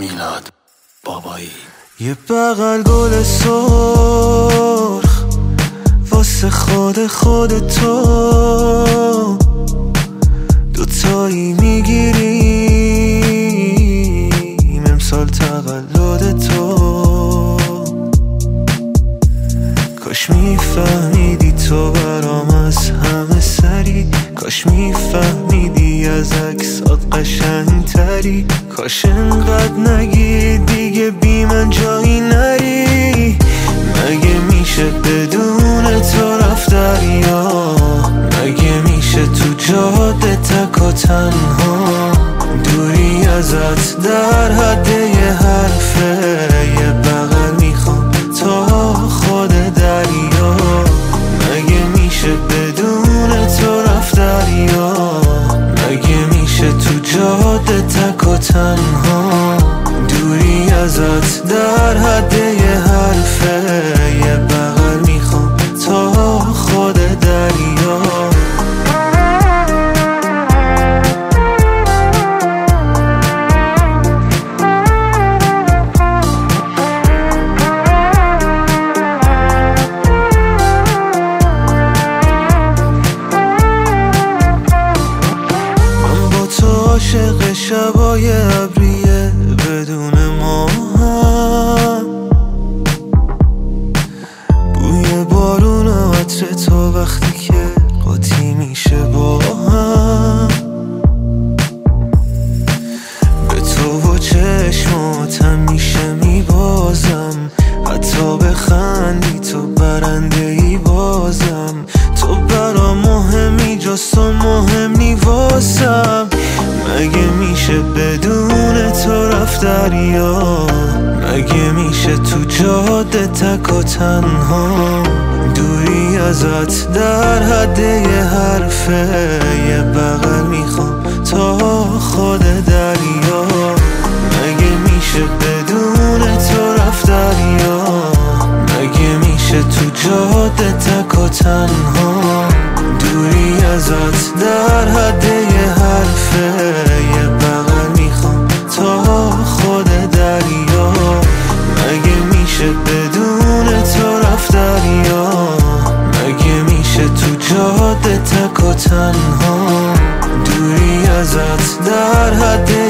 میلاد بابایی. یه بغل گل سرخ واسه خود تو، دوتایی میگیریم امسال تولد تو. کاش میفهمیدی تو برام از همه سری، کاش میفهمیدی از عکسات قشنگتری، کاش انقدر نگی دیگه بی من جایی نری. مگه میشه بدون تو رفت دریا؟ مگه میشه تو جاده تک و تنها؟ دوری ازت در حد یه حرفه، یه بغل میخوام تا خود دریا. مگه میشه بدون تو رفت دریا؟ مگه میشه تو جاده تک و تنها؟ دوری ازت در حد یه حرفه، یه بغل میخوام تا خود دریا. عاشق شبای ابریه بدون ما هم، بوی بارون و عطر تو وقتی که قاطی میشه با هم. به تو و چشماتم میشه میبازم، حتی بخندی تو برنده ای بازم. تو برا مهمی جز تو مهم نی واسم. مگه میشه بدون تو رفت دریا؟ مگه میشه تو جاده تک و تنها؟ دوری ازت در حد یه حرفه، یه بغل میخوام تا خود دریا. مگه میشه بدون تو رفت دریا؟ مگه میشه تو جاده تک و تنها؟ دوری ازت در حد یه حرفه، یه بغل میخوام تا خود دریا. مگه میشه بدون تو رفت دریا؟ مگه میشه تو جاده تک و تنها؟ دوری ازت در حد